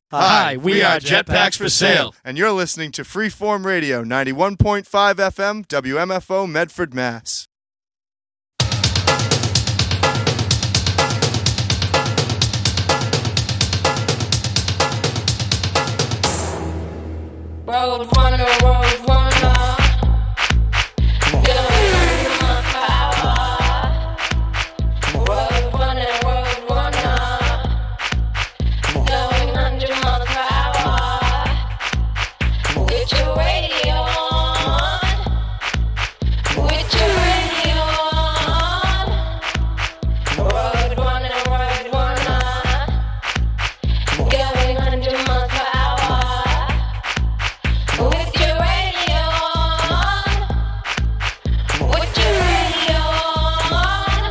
Hi, we are Jetpacks for Sale. And you're listening to Freeform Radio, 91.5 FM, WMFO, Medford, Mass. Road runner, road runner. Going under my power. Road runner, road runner. Going under my power. With your radio on. With your radio on. Road runner, road runner. Going under my power. With your radio on. With your radio on.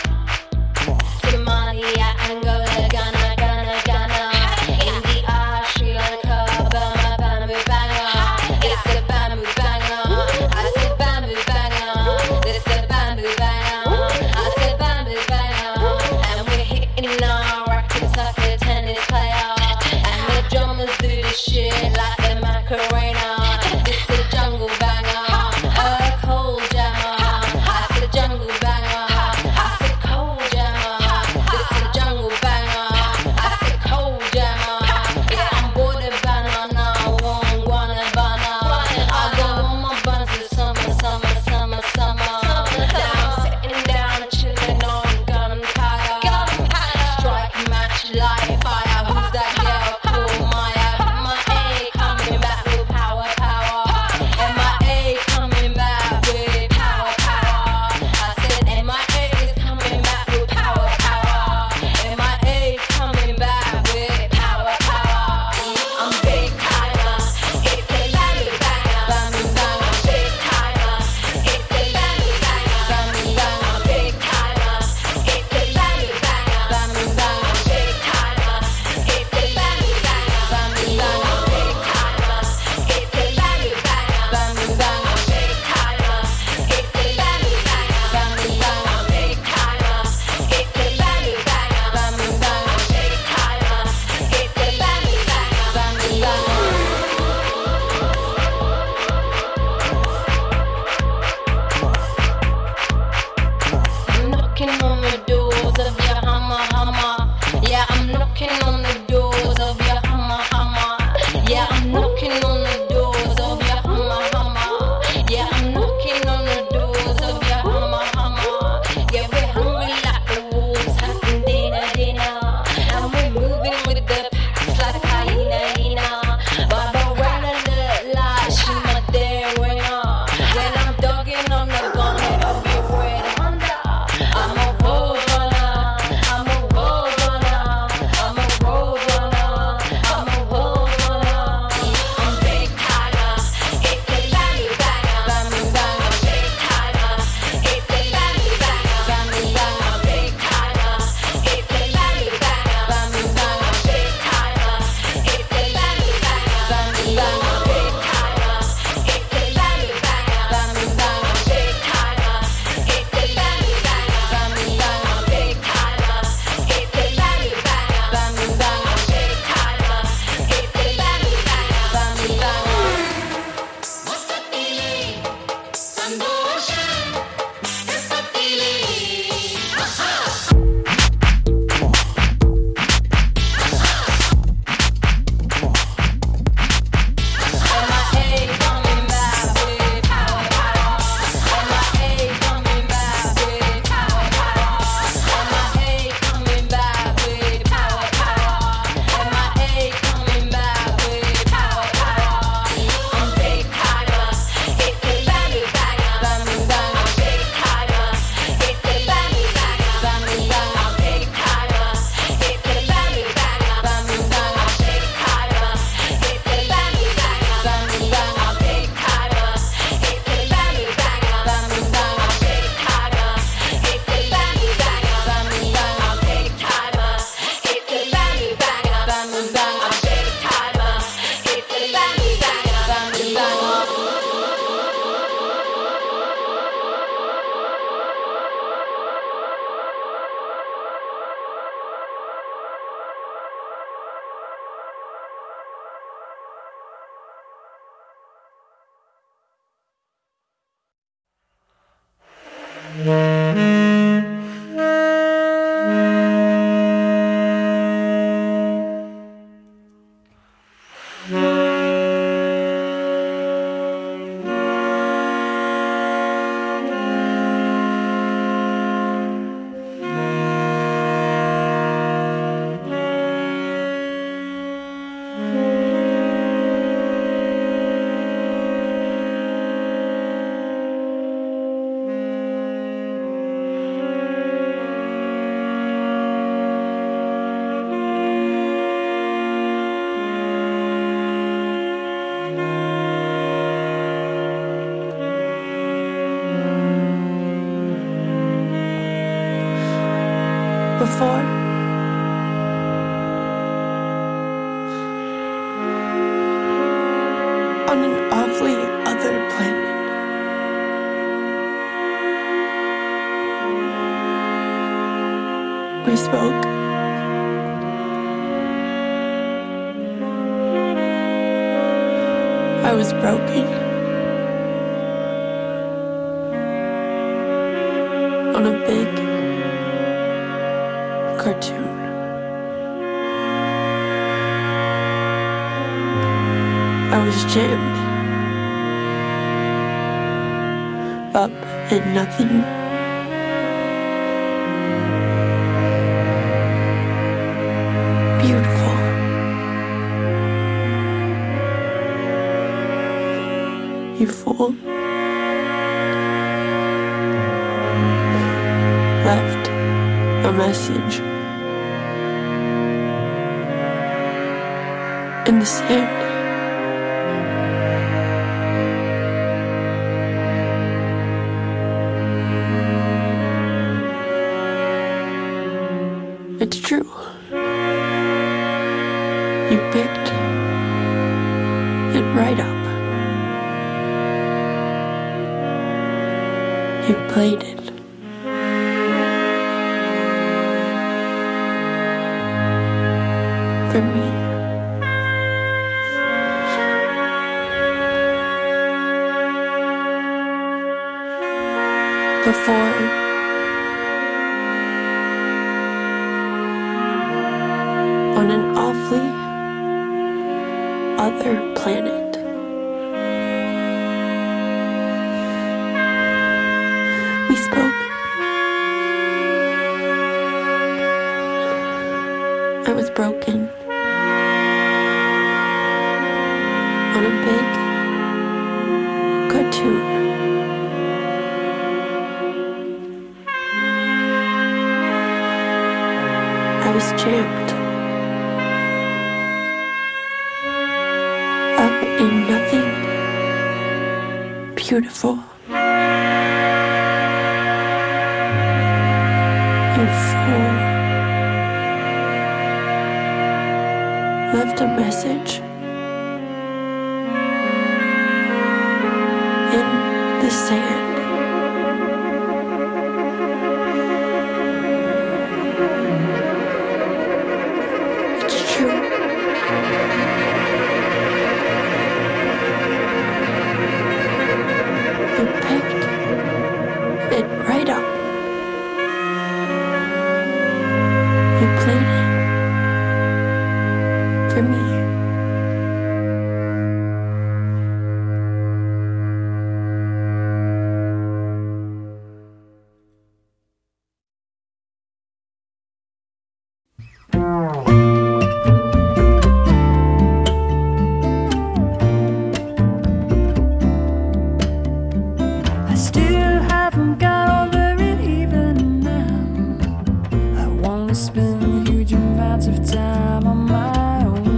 Somalia, Angola, Ghana, Ghana. India, Sri Lanka, Burma, bamboo banger. It's a bamboo banger. I said bamboo banger. This a bamboo banger. I said bamboo banger. And we're hitting our rackets like a tennis player. And the drummers do this shit like the Macarena. It's a jungle banger, a cold jammer. I said jungle banger. I said cold jammer. It's a jungle banger. I said cold jammer. Yeah, I'm border banana, one guanabana. I go on my buns in summer, summer, summer, summer. Now I'm sitting down and chilling on gunpowder. Strike match like fire. Who's that girl? Cool Maya. My A coming back with power, power. MIA coming back with power, power. I said MIA is coming back with power, power. MIA coming back with power, power. I'm big timer. It's a bamboo banger. Bamboo banger. Big timer. It's a bamboo banger. Bamboo banger. Big timer. It's a bamboo banger. Bamboo banger. Big timer. It's a bamboo banger. Bamboo banger. Big timer. It's a bamboo banger. Bamboo banger. Big timer. It's a bamboo banger. Bamboo banger. Big timer. It's a bamboo banger. Bamboo banger. Big timer. It's a bamboo banger. Bamboo banger. I'm knocking on the doors of your hummer, hummer. Yeah, I'm knocking on the doors of your hummer, hummer. Yeah, I'm knocking on the doors of your hummer, hummer. Yeah, I'm knocking on the doors of your hummer, hummer. Yeah, we're hungry like the wolves, having dinner, dinner. And we're moving with the packs like hyena, hyena. Barbarella look like she my day ringer. When I'm dogging on the bonnet of your red Honda, I'm a before. On an awfully other planet. We spoke. I was broken. On a big cartoon. I was jammed up in nothing. Beautiful. You fool. Left a message in the sand. It's true. You picked it right up. You played it. For me. Before on an awfully other planet. We spoke. I was broken on a big cartoon. I was jammed up in nothing. Beautiful. You fool. Left a message in the sand. It's true. You picked it right up. You played it for me. I still haven't got over it even now. I wanna spend huge amounts of time on my own.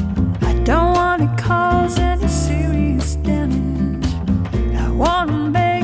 I don't wanna cause any serious damage. I wanna make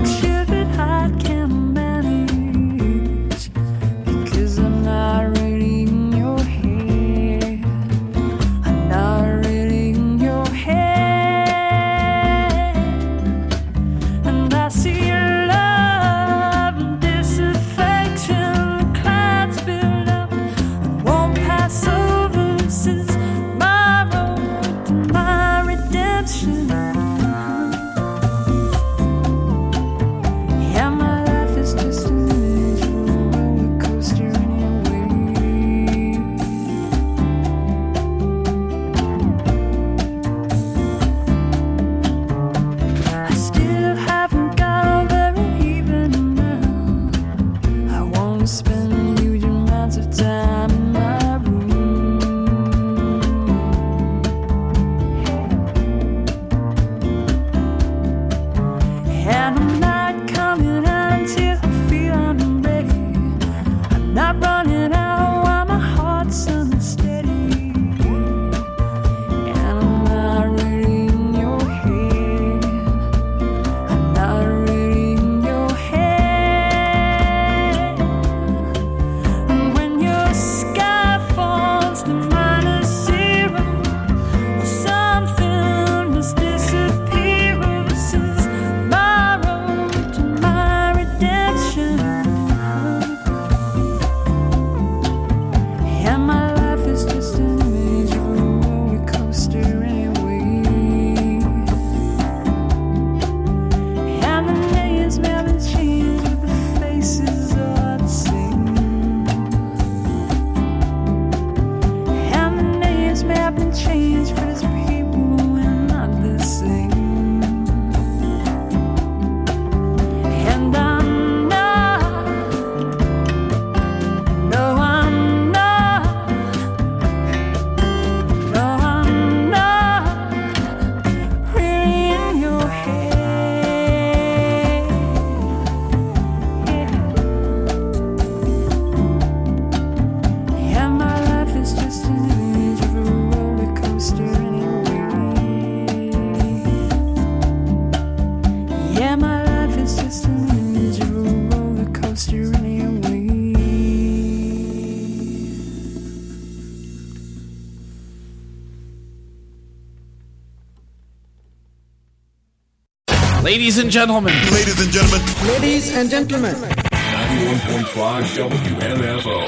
Ladies and gentlemen. Ladies and gentlemen. Ladies and gentlemen. 91.5 WMFO.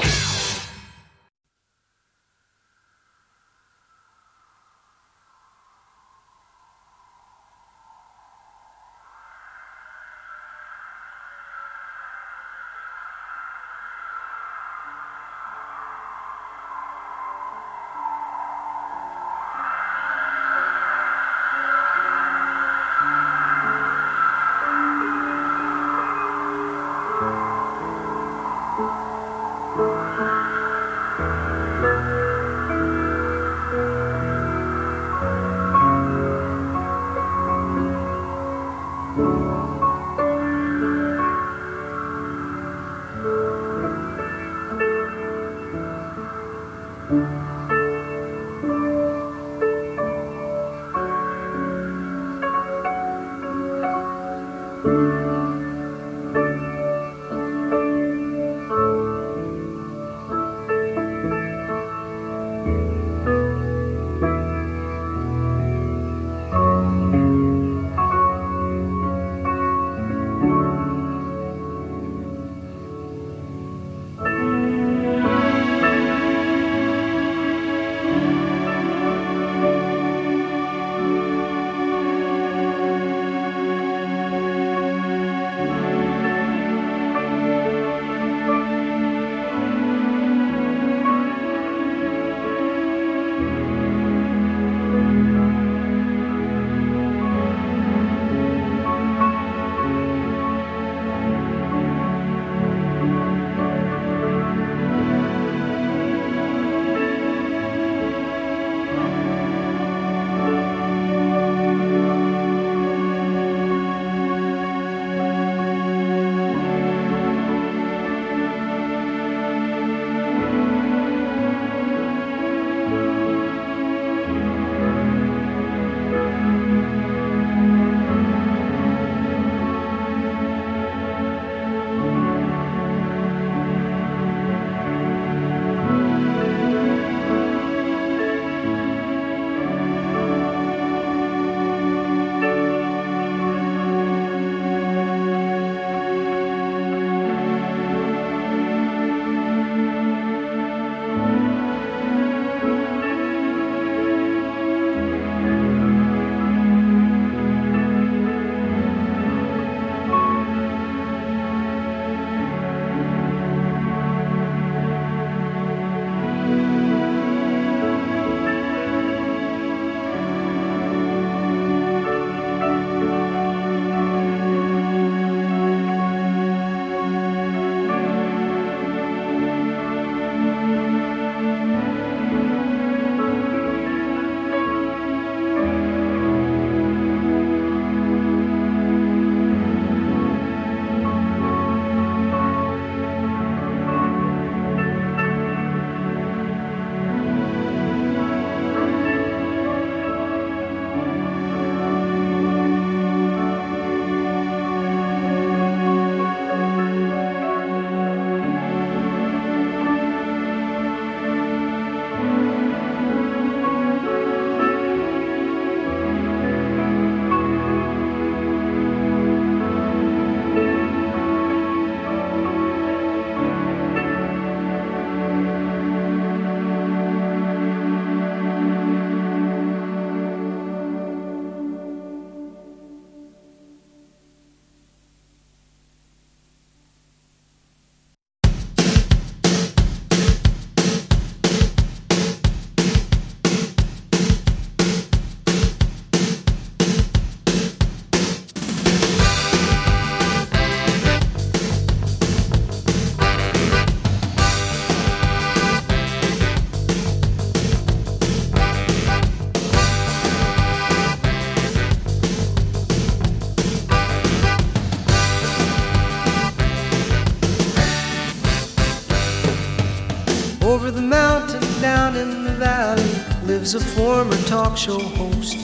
Over the mountain, down in the valley, lives a former talk show host.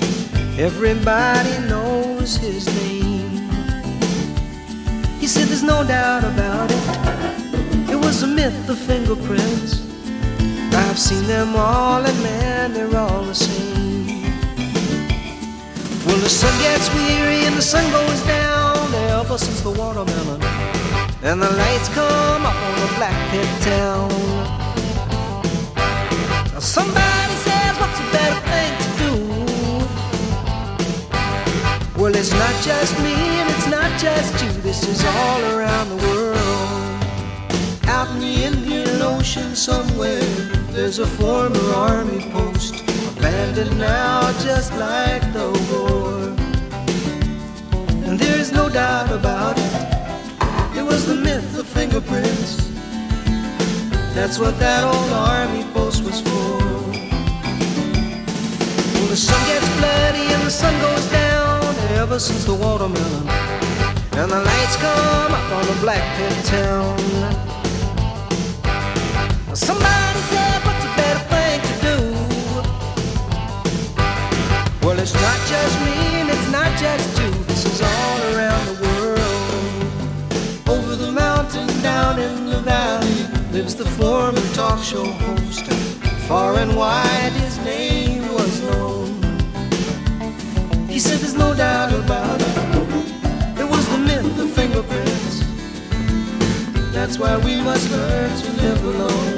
Everybody knows his name. He said there's no doubt about it, it was a myth, the fingerprints. I've seen them all, and man, they're all the same. Well, the sun gets weary and the sun goes down ever since the watermelon and the lights come up on the black pit town. Now somebody says, what's a better thing to do? Well, it's not just me and it's not just you. This is all around the world. Out in the Indian Ocean somewhere, there's a former army post, abandoned now just like the war. And there's no doubt about it, it was the myth of fingerprints. That's what that old army post was for. Well, the sun gets bloody and the sun goes down ever since the watermelon and the lights come up on the black pit town. Somebody said, what's a better thing to do? Well, it's not just me and it's not just you. This is all around the world. Over the mountain, down in the valley, lives the former talk show host. Far and wide his name was known. He said there's no doubt about it, it was the myth of fingerprints. That's why we must learn to live alone.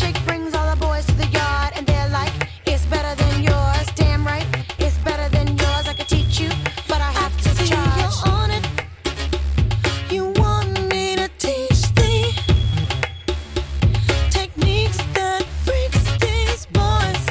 milkshake brings all the boys to the yard, and they're like, it's better than yours. Damn right, it's better than yours. I could teach you, but I have to See charge. you're on it. You want me to teach thee techniques that freaks these boys.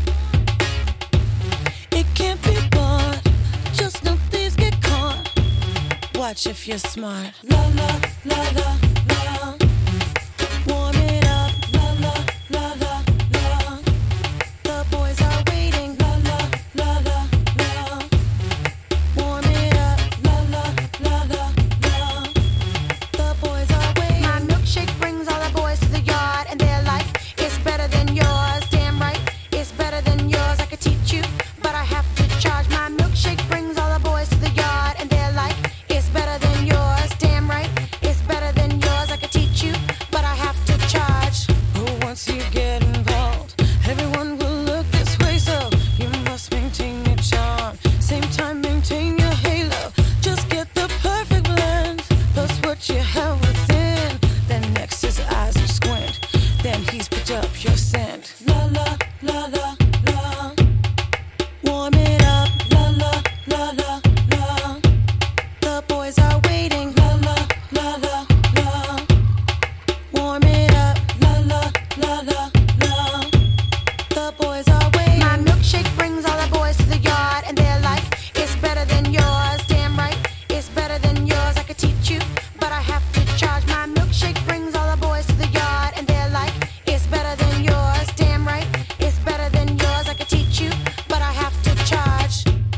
It can't be bought. Just know thieves get caught. Watch if you're smart. La la la la la. Warm it up. La la la la la. The boys are waiting. La la la la la. Warm it up. La la la la la. The boys are waiting. My milkshake brings all the boys to the yard, and they're like, it's better than yours. Damn right, it's better than yours. I could teach you, but I have to charge. My milkshake brings all the boys to the yard, and they're like, it's better than yours. Damn right, it's better than yours. I could teach you, but I have to charge. Oh, once you get involved, everyone will look this way, so you must maintain your charm. Same time, maintain your halo. Just get the perfect blend, plus what you have within. Then next his eyes will squint, then he's picked up your scent. La la la la la. Warm it up. La la la la la. The boys are waiting. La la la la la. Warm it up. La la la la la. The boys are waiting. My milkshake brings all the boys to the yard, and they're like, it's better than yours. Damn right, it's better than yours. I could teach you, but I have to charge. My milkshake brings all the boys to the yard, and they're like, it's better than yours. Damn right, it's better than yours. I could teach you, but I have to charge.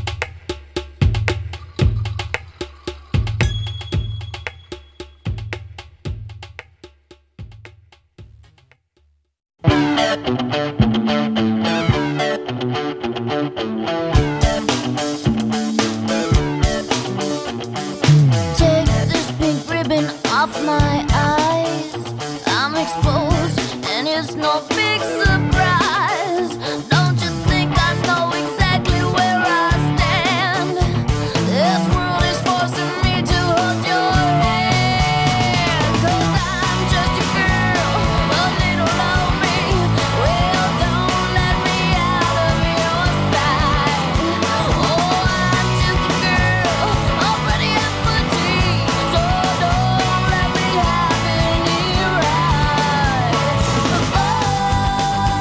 Take this pink ribbon off my eyes. I'm exposed, and it's no big surprise. Don't you think I know exactly where I stand? This world is forcing me to hold your hand. 'Cause I'm just a girl, a little lonely. Well, don't let me out of your sight. Oh, I'm just a girl, already empty. So don't let me have any rights. Oh,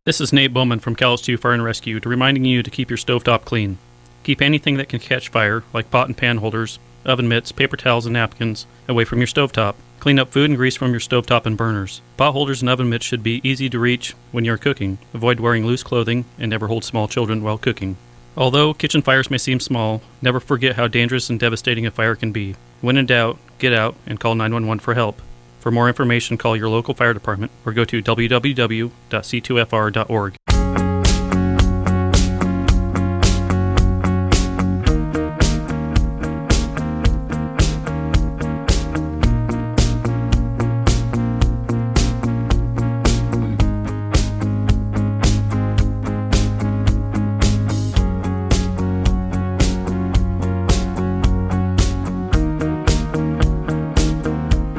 This is Nate Bowman from Callis 2 Fire and Rescue, reminding you to keep your stovetop clean. Keep anything that can catch fire, like pot and pan holders, oven mitts, paper towels, and napkins, away from your stovetop. Clean up food and grease from your stovetop and burners. Pot holders and oven mitts should be easy to reach when you're cooking. Avoid wearing loose clothing and never hold small children while cooking. Although kitchen fires may seem small, never forget how dangerous and devastating a fire can be. When in doubt, get out and call 911 for help. For more information, call your local fire department or go to www.c2fr.org.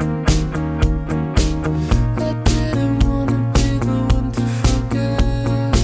I didn't wanna be the one to forget.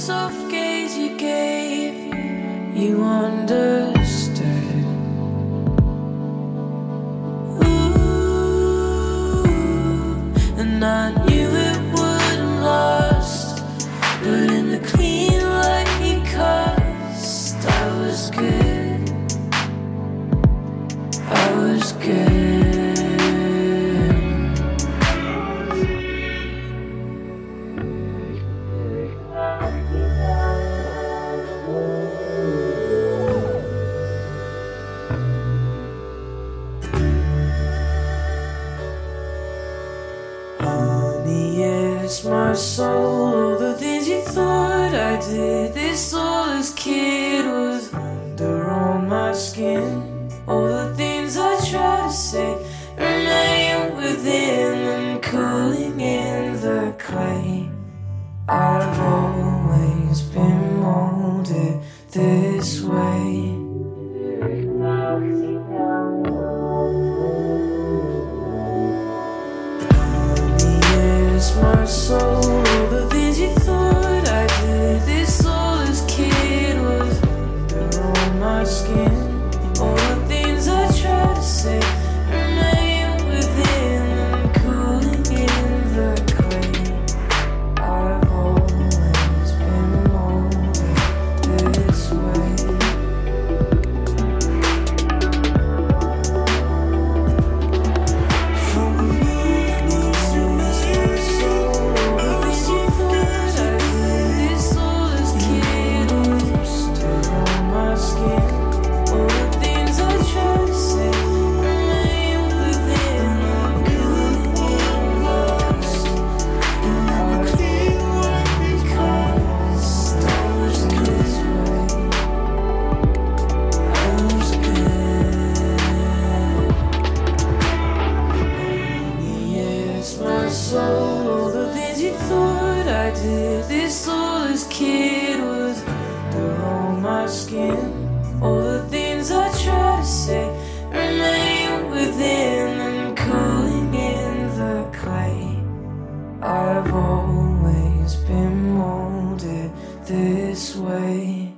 soft gaze you gave, you understood. Ooh, and I knew it wouldn't last, but in the clean light you cast, I was good. I was good. My soul, all the things you thought I did, this soulless kid was under on my skin. All the things I tried to say remain within and cooling in the clay. I've always been molded this way. My soul, the things you thought I did, this soulless kid was under on my skin. All the things I tried to say remain within and cooling in the clay. I've always been molded this way. I've always been molded this way.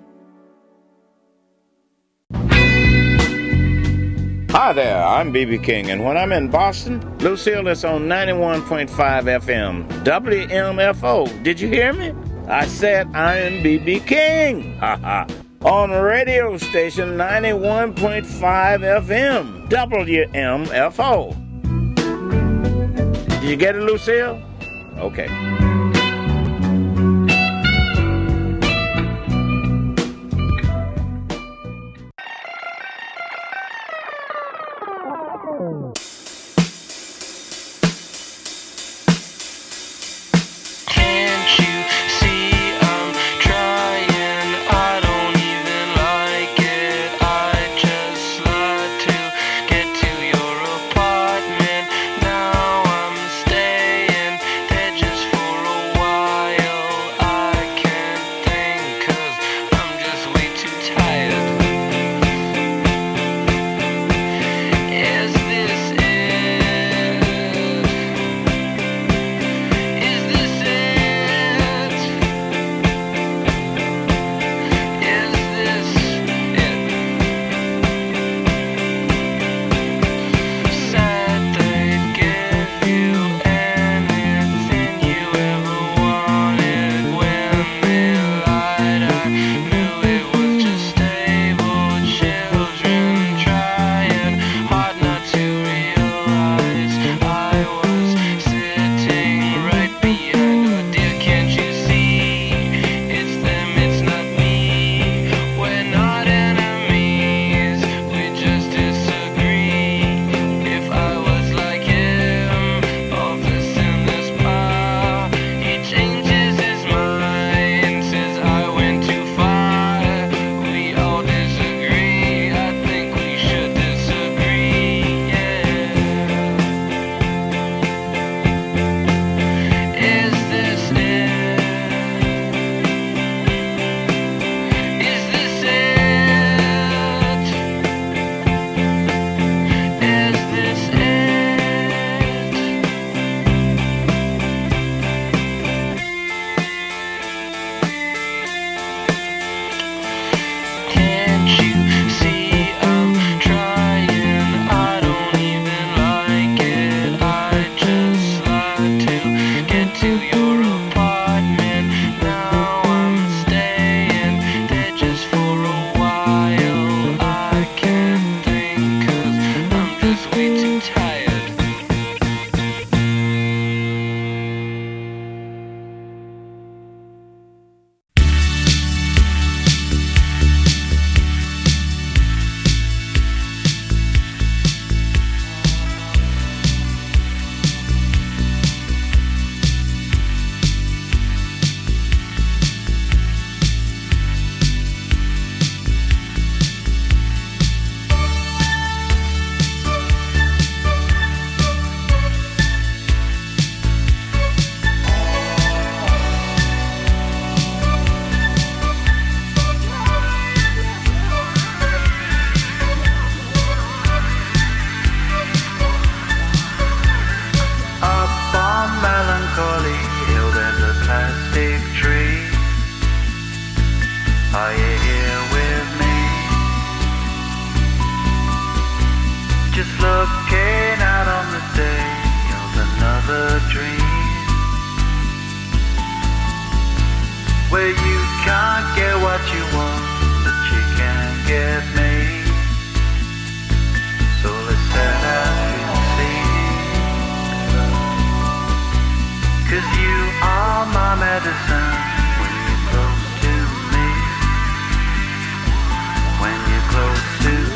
Hi there, I'm B.B. King, and when I'm in Boston, Lucille is on 91.5 FM, WMFO. Did you hear me? I said I am B.B. King. Ha on radio station 91.5 FM, WMFO. Did you get it, Lucille? Okay. For Are you here with me? Just looking out on the day of another dream, where you can't get what you want, but you can get me. So let's set out to see, 'cause you are my medicine when you're close to me, when you're close to me.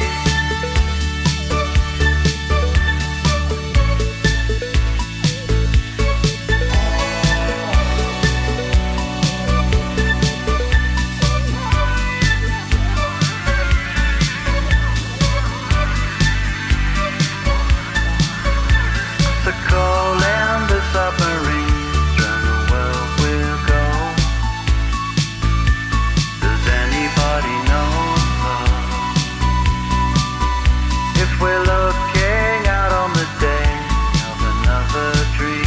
Calling the submarines round the world we'll go. Does anybody know if we're looking out on the day of another dream?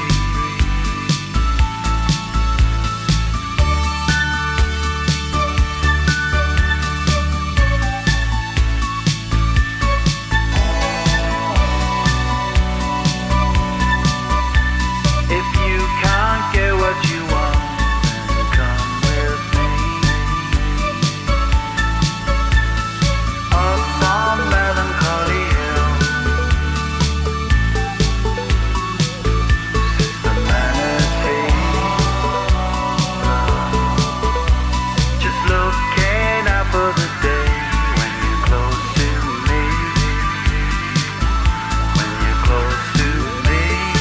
What you want, then come with me. Up on Melancholy Hill, Sister Manatee. Just looking out for the day when you're close to me, when you're close to me.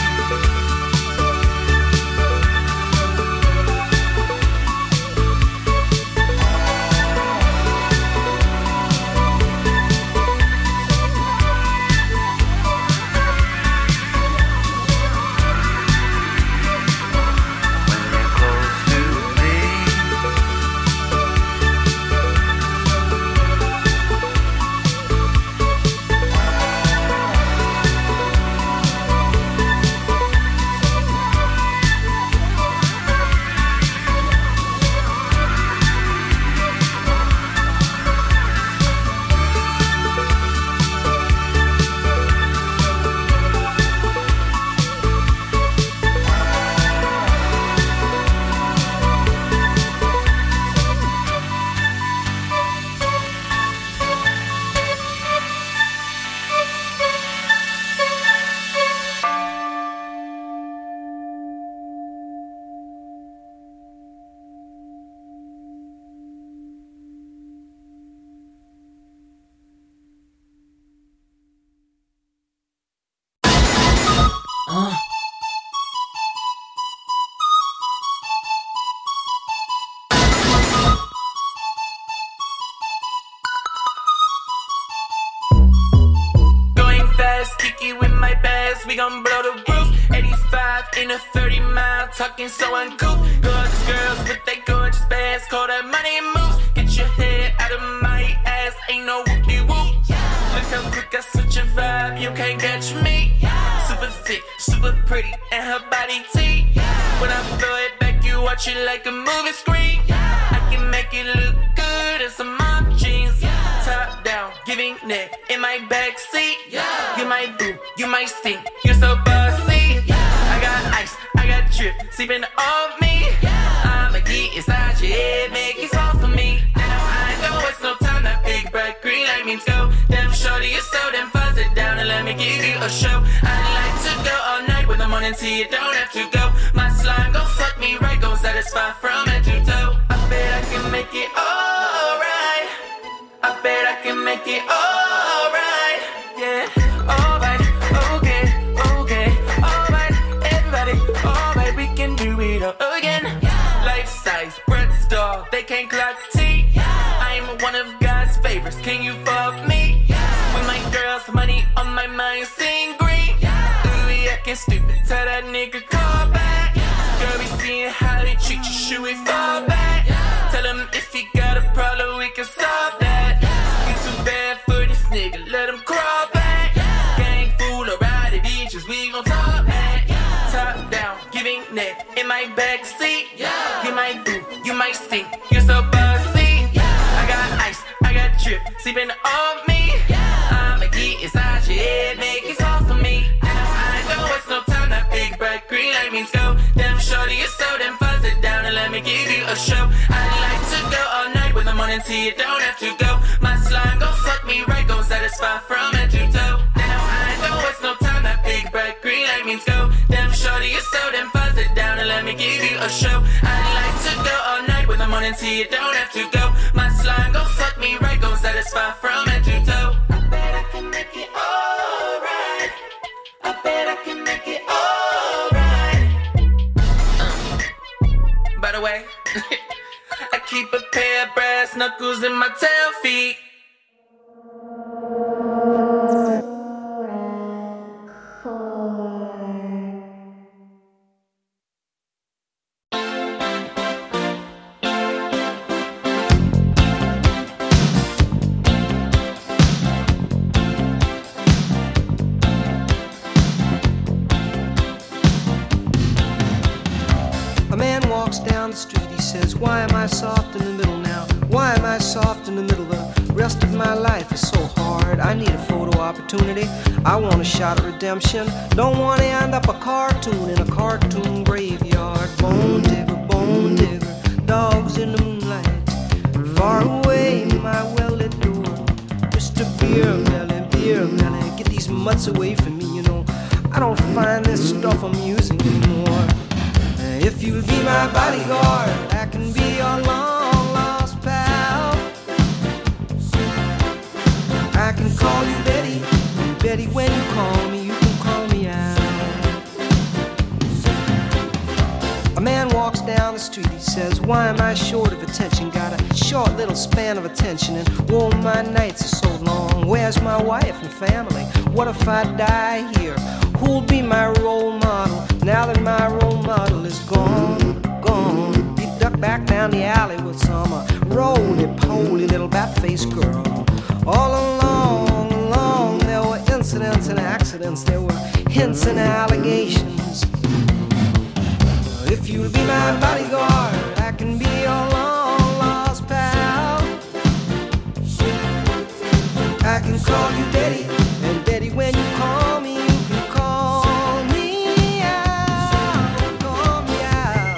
Kiki with my bass, we gon' blow the roof. 85 in a 30 mile, talking so uncouth. Gorgeous girls with they gorgeous bands, call that money moves. Get your head out of my ass, ain't no whoop-de-whoop. Look how quick I switch your vibe, you can't catch me. Super thick, super pretty, and her body T. When I throw it back, you watch it like a movie screen. I can make it look good in some mom jeans. Top down, giving neck in my backseat. You might boo, you might stink, you're so bossy. I got ice, I got drip, sleeping on me. I'ma get inside your head, make it soft for me. Now I know it's no time, that big bright green light means go. Damn shorty, you're so damn fuzz it down and let me give you a show. I'd like to go all night with the morning tea, you don't have to go. My slime gon' fuck me right, gon' satisfy from head to toe. I bet I can make it alright. I bet I can make it alright. Yeah, alright, okay, okay, alright, everybody, alright, we can do it all again. Life size, bread star, they can't clock T. I'm one of God's favorites, can you fuck me? With my girls, money on my mind, sing green. Ooh, we acting stupid, tell that nigga call back. Girl, we seeing how they treat you, should we fall back? Tell him if he got a problem, we can solve that. You too bad for this nigga, let him crawl back. Gang fool or ride the beaches, we gon' talk back. Top down, giving neck in my backseat. You might boo, you might stink, you're so bossy. trip, sleeping on me. I'ma get inside your head, make it soft for me. I know it's no time, that big bright green light means go. Damn shorty, you're so damn fuzz it down and let me give you a show. I'd like to go all night with the morning tea, you don't have to go. My slime gon' fuck me right, gon' satisfy from head to toe. Now I know it's no time, that big bright green light means go. Damn shorty, you're so damn fuzz it down and let me give you a show. I'd like to go all night with the morning tea, you don't have to go. My slime gon' fuck me right, gon' satisfy from head to toe. I bet I can make it alright. I bet I can make it alright. By the way, I keep a pair of brass knuckles in my tail feet. A man walks down the street, he says, why am I soft in the middle now? Why am I soft in the middle? The rest of my life is so hard. I need a photo opportunity. I want a shot at redemption. Don't want to end up a cartoon in a cartoon graveyard. Bone digger, dogs in the moonlight. Far away, my well-lit door. Mr. Beer Melly, get these mutts away from me, you know. I don't find this stuff amusing anymore. If you'll be my bodyguard, I can be your long-lost pal. I can call you Betty, and Betty, when you call me, you can call me out. A man walks down the street, he says, why am I short of attention? Got a short little span of attention, and whoa, my nights are so long. Where's my wife and family? What if I die here? Who'll be my role model now that my role model is gone? He ducked back down the alley with some roly-poly little bat-faced girl. All along, there were incidents and accidents. There were hints and allegations. If you'll be my bodyguard, I can be your long-lost pal. I can call you Betty, and Betty, when you call me, you can call me out, call me out.